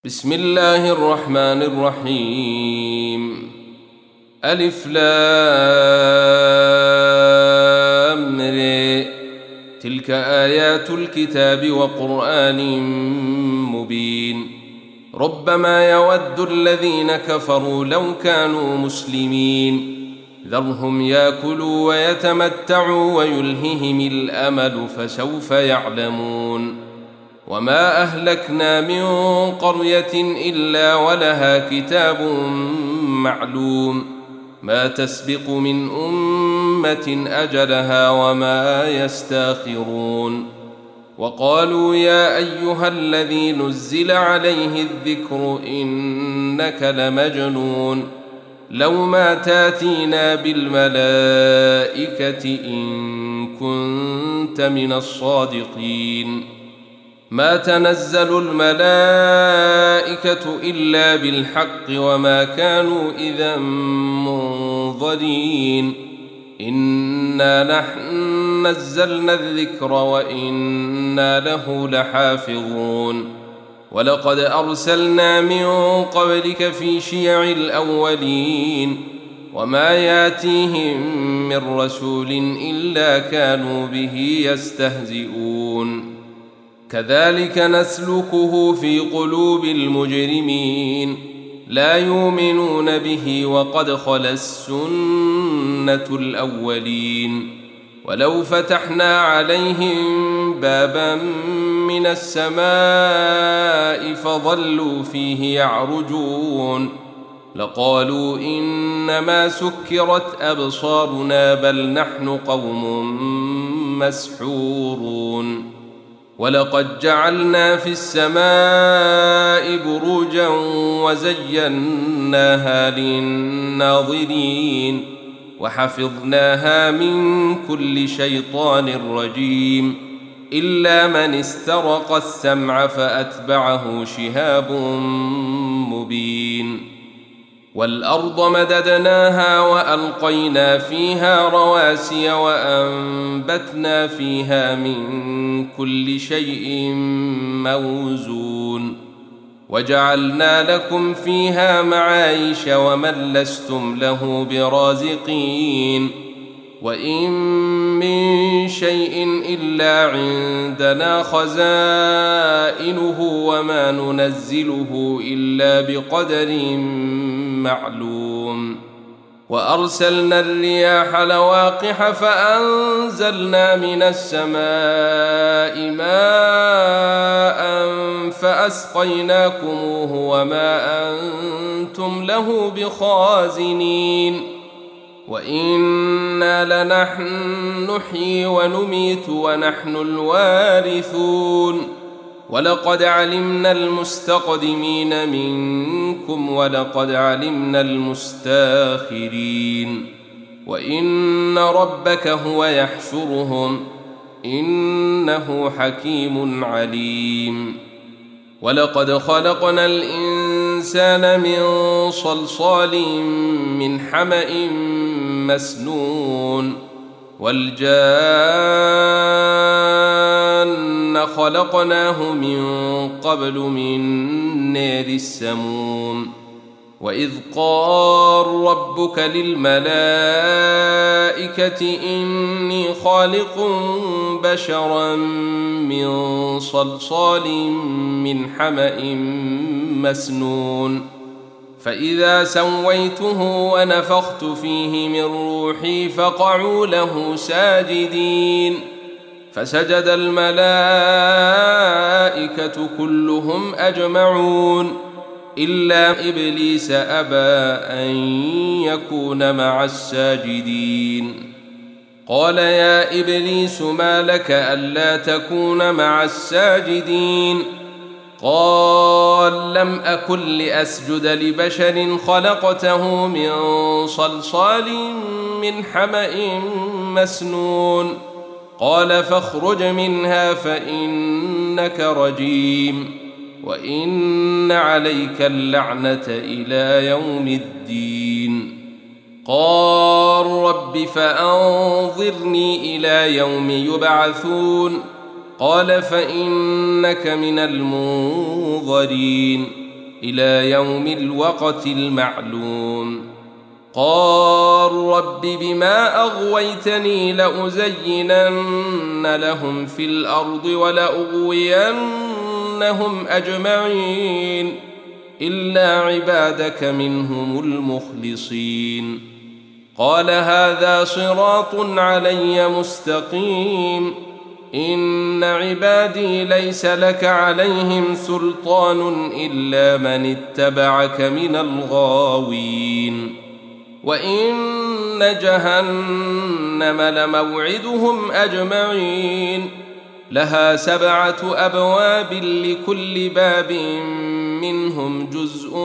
بسم الله الرحمن الرحيم. ألف لام ر. تلك آيات الكتاب وقرآن مبين. ربما يود الذين كفروا لو كانوا مسلمين. ذرهم يأكلوا ويتمتعوا ويلههم الأمل فسوف يعلمون. وما أهلكنا من قرية إلا ولها كتاب معلوم ما تسبق من أمة أجلها وما يستاخرون. وقالوا يا أيها الذي نزل عليه الذكر إنك لمجنون لو ما تاتينا بالملائكة إن كنت من الصادقين. ما تنزل الملائكة إلا بالحق وما كانوا إذا منظرين. إنا نحن نزلنا الذكر وإنا له لحافظون. ولقد أرسلنا من قبلك في شيع الأولين وما ياتيهم من رسول إلا كانوا به يستهزئون. كذلك نسلكه في قلوب المجرمين لا يؤمنون به وقد خلت السنة الأولين. ولو فتحنا عليهم بابا من السماء فظلوا فيه يعرجون لقالوا إنما سكرت أبصارنا بل نحن قوم مسحورون. ولقد جعلنا في السماء بروجا وزيناها للناظرين وحفظناها من كل شيطان رجيم إلا من استرق السمع فأتبعه شهاب مبين. والأرض مددناها وألقينا فيها رواسي وأنبتنا فيها من كل شيء موزون وجعلنا لكم فيها معايش ومن لستم له برازقين. وإن من شيء إلا عندنا خزائنه وما ننزله إلا بقدر معلوم. وأرسلنا الرياح لواقح فأنزلنا من السماء ماء فأسقيناكموه وما أنتم له بخازنين. وإنا لنحن نحيي ونميت ونحن الوارثون. ولقد علمنا المستقدمين منكم ولقد علمنا المستاخرين. وإن ربك هو يحشرهم إنه حكيم عليم. ولقد خلقنا الإنسان من صلصال من حمأ مسنون والجان خلقناه من قبل من نار السموم. وإذ قال ربك للملائكة إني خالق بشرا من صلصال من حمأ مسنون فإذا سويته ونفخت فيه من روحي فقعوا له ساجدين. فسجد الملائكة كلهم أجمعون إلا إبليس أبى أن يكون مع الساجدين. قال يا إبليس ما لك ألا تكون مع الساجدين؟ قال لم أكن لأسجد لبشر خلقته من صلصال من حمأ مسنون. قال فاخرج منها فإنك رجيم وإن عليك اللعنة إلى يوم الدين. قال رب فأنظرني إلى يوم يبعثون. قال فإنك من المنظرين إلى يوم الوقت المعلوم. قال رب بما أغويتني لأزينن لهم في الأرض ولأغوينهم أجمعين إلا عبادك منهم المخلصين. قال هذا صراط علي مستقيم إن عبادي ليس لك عليهم سلطان إلا من اتبعك من الغاوين. وإن جهنم لموعدهم أجمعين لها 7 أبواب لكل باب منهم جزء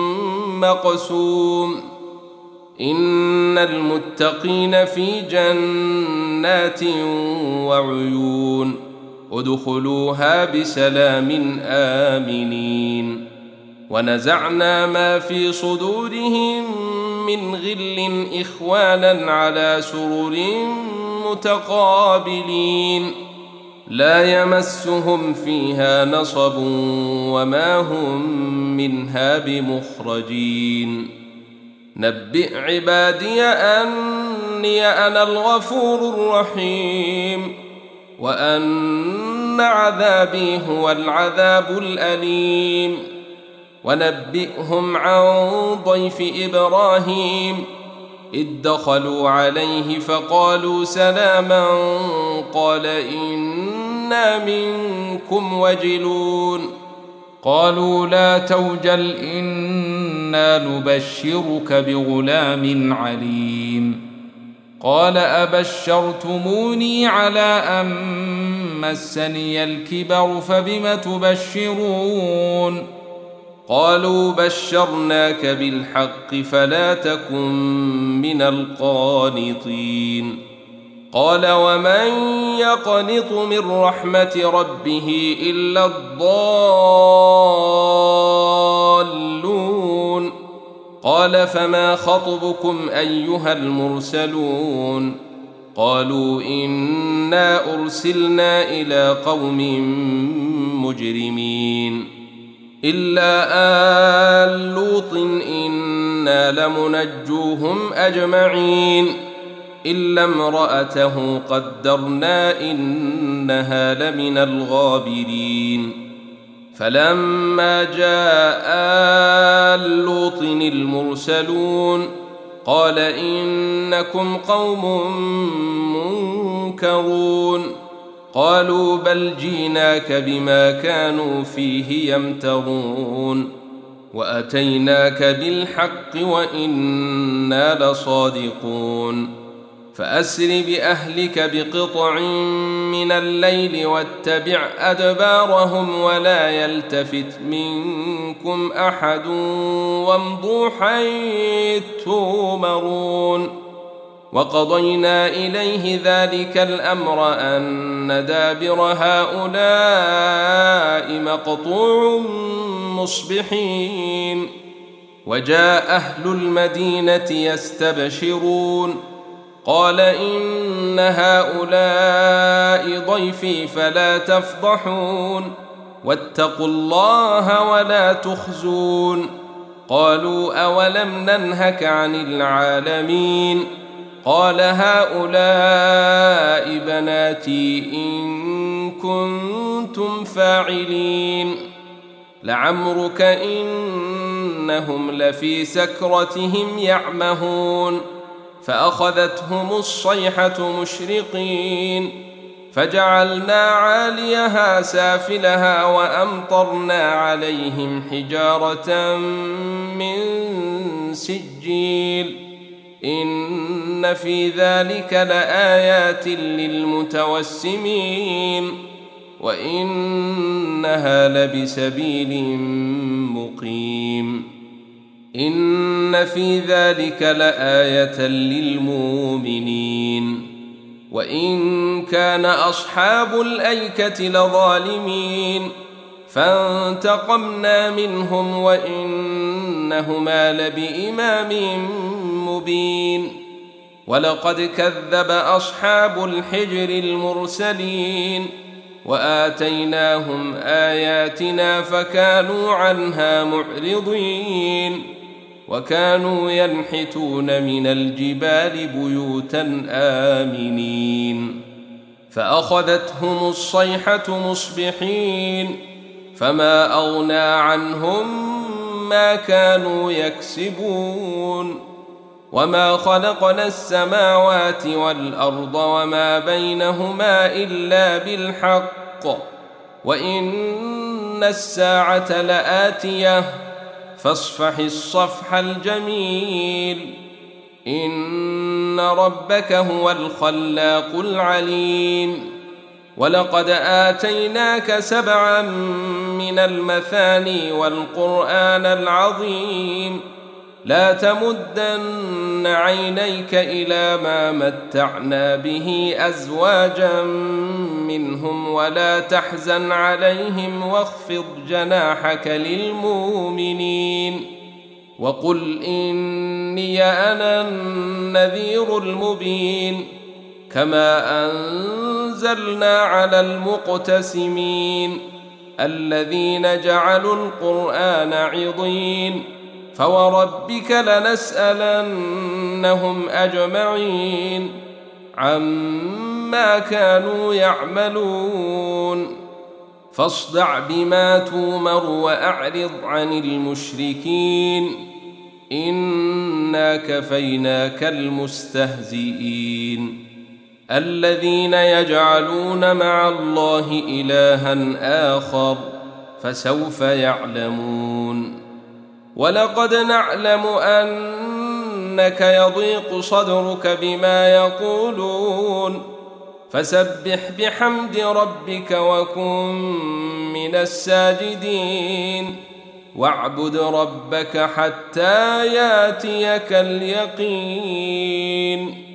مقسوم. إن المتقين في جنات وعيون ادخلوها بسلام آمنين. ونزعنا ما في صدورهم من غل إخوانا على سرر متقابلين لا يمسهم فيها نصب وما هم منها بمخرجين. نبئ عبادي أني أنا الغفور الرحيم وأن عذابي هو العذاب الأليم. ونبئهم عن ضيف إبراهيم إذ دخلوا عليه فقالوا سلاما قال إنا منكم وجلون قالوا لا توجل إنا نبشرك بغلام عليم. قال أبشرتموني على أن مسني الكبر فبم تبشرون قالوا بشرناك بالحق فلا تكن من القانطين. قال ومن يقنط من رحمة ربه إلا الضالون. قال فما خطبكم أيها المرسلون قالوا إنا أرسلنا إلى قوم مجرمين إلا آل لوط إنا لمنجوهم أجمعين إلا امرأته قدرنا إنها لمن الغابرين. فلما جاء آل لوط المرسلون قال إنكم قوم منكرون قالوا بل جيناك بما كانوا فيه يمترون وأتيناك بالحق وإنا لصادقون. فأسر بأهلك بقطع من الليل واتبع أدبارهم ولا يلتفت منكم أحد وامضوا حيث تؤمرون. وقضينا إليه ذلك الأمر أن دابر هؤلاء مقطوع مصبحين. وجاء أهل المدينة يستبشرون قال إن هؤلاء ضيفي فلا تفضحون واتقوا الله ولا تخزون. قالوا أولم ننهك عن العالمين قال هؤلاء بناتي إن كنتم فاعلين. لعمرك إنهم لفي سكرتهم يعمهون فأخذتهم الصيحة مشرقين فجعلنا عاليها سافلها وأمطرنا عليهم حجارة من سجيل إن في ذلك لآيات للمتوسمين وإنها لبسبيل مقيم. إن في ذلك لآية للمؤمنين. وإن كان أصحاب الأيكة لظالمين فانتقمنا منهم وإنهما لبإمام مبين. ولقد كذب أصحاب الحجر المرسلين وآتيناهم آياتنا فكانوا عنها معرضين وكانوا ينحتون من الجبال بيوتا آمنين فأخذتهم الصيحة مصبحين فما أغنى عنهم ما كانوا يكسبون وما خلقنا السماوات والأرض وما بينهما إلا بالحق وإن الساعة لآتية فاصفح الصفح الجميل إن ربك هو الخلاق العليم ولقد آتيناك 7 من المثاني والقرآن العظيم لا تمدن عينيك إلى ما متعنا به أزواجا منهم ولا تحزن عليهم واخفض جناحك للمؤمنين وقل إني أنا النذير المبين كما أنزلنا على المقتسمين الذين جعلوا القرآن عضين فوربك لنسألنهم أجمعين عما كانوا يعملون فاصدع بما تومر وأعرض عن المشركين إنا كفيناك المستهزئين الذين يجعلون مع الله إلها آخر فسوف يعلمون ولقد نعلم أنك يضيق صدرك بما يقولون فسبح بحمد ربك وكن من الساجدين واعبد ربك حتى ياتيك اليقين